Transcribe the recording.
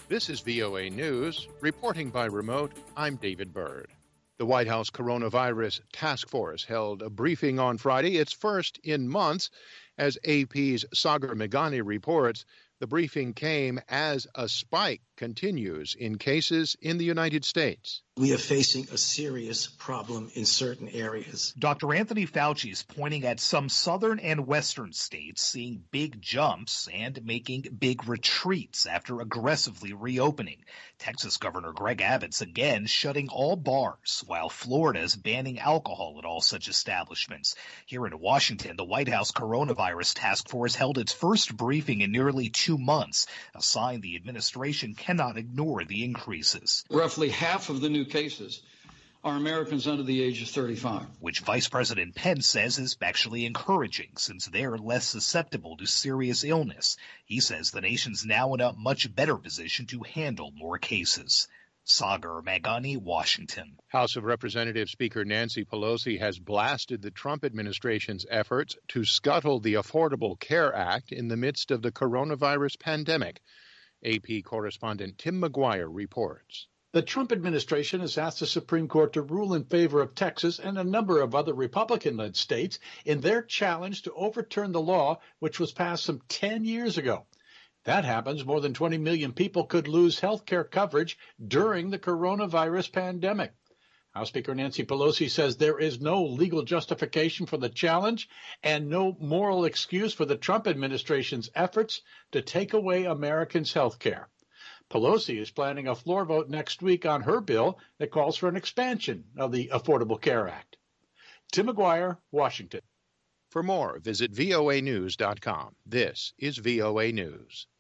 This is VOA News. Reporting by remote, I'm David Byrd. The White House Coronavirus Task Force held a briefing on Friday, its first in months. As AP's Sagar Meghani reports, the briefing came as a spike continues in cases in the United States. We are facing a serious problem in certain areas. Dr. Anthony Fauci is pointing at some southern and western states seeing big jumps and making big retreats after aggressively reopening. Texas Governor Greg Abbott's again shutting all bars, while Florida is banning alcohol at all such establishments. Here in Washington, the White House Coronavirus Task Force held its first briefing in nearly 2 months, a sign the administration cannot ignore the increases. Roughly half of the new cases are Americans under the age of 35. Which Vice President Pence says is actually encouraging since they're less susceptible to serious illness. He says the nation's now in a much better position to handle more cases. Sagar Meghani, Washington. House of Representatives Speaker Nancy Pelosi has blasted the Trump administration's efforts to scuttle the Affordable Care Act in the midst of the coronavirus pandemic. AP correspondent Tim McGuire reports. The Trump administration has asked the Supreme Court to rule in favor of Texas and a number of other Republican-led states in their challenge to overturn the law, which was passed some 10 years ago. That happens, more than 20 million people could lose health care coverage during the coronavirus pandemic. House Speaker Nancy Pelosi says there is no legal justification for the challenge and no moral excuse for the Trump administration's efforts to take away Americans' health care. Pelosi is planning a floor vote next week on her bill that calls for an expansion of the Affordable Care Act. Tim McGuire, Washington. For more, visit voanews.com. This is VOA News.